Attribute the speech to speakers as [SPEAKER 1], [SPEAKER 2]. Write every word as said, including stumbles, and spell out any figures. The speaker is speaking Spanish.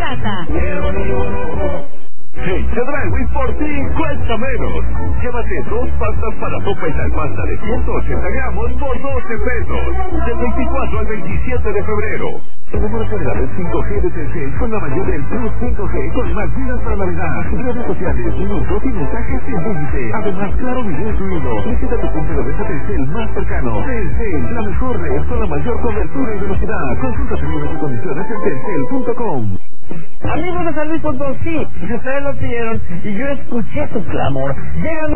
[SPEAKER 1] casa.
[SPEAKER 2] En Chedraui por ti cuesta menos. Llévate dos pastas para sopa y salpasta de ciento ochenta gramos por doce pesos. Del veinticuatro al veintisiete de febrero. Enamórate de la red cinco G de Telcel con la mayor del Plus cinco G con más vidas para Navidad. Redes sociales, minutos y mensajes sin límite. Además, claro video incluido. Visita tu punto de venta Telcel más cercano. Telcel, la mejor red con la mayor cobertura y velocidad. Consulta términos y condiciones en telcel punto com.
[SPEAKER 3] Amigos de San Luis Potosí, si ustedes lo pidieron y yo escuché su clamor, llegan